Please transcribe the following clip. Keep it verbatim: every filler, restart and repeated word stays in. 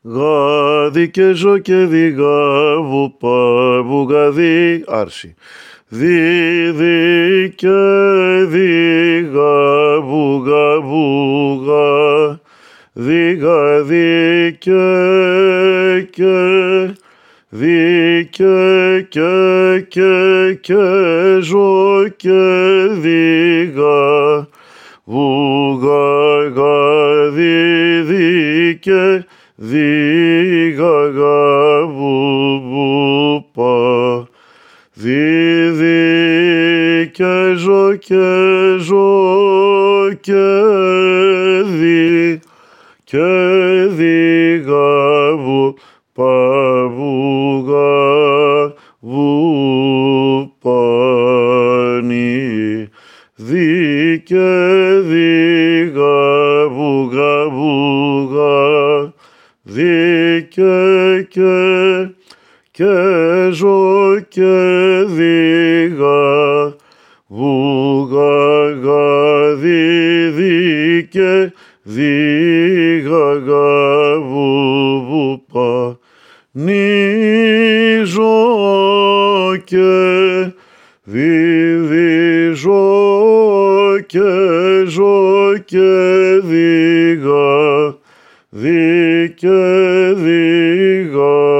Γα δι και ζω και δι γα βου πα βου γα δι άρση. Δι δι και δι γα βου γα βου γα. Δι γα δι και και. Δι και και και και ζω και δι γα. Βου γα γα δι δι και. Δι γα γα βου βου πα. Δι δι και ζω και ζω και δι και δι γα βου πα βου γα βου πα νι. Δι και δι γα βου γα βου γα. Δι και και και ζω και δι γα βου γα γα δι δι και δι γα γα βου βου πα νι ζω και δι δι ζω και ζω και δι γα. Δι και δι γα.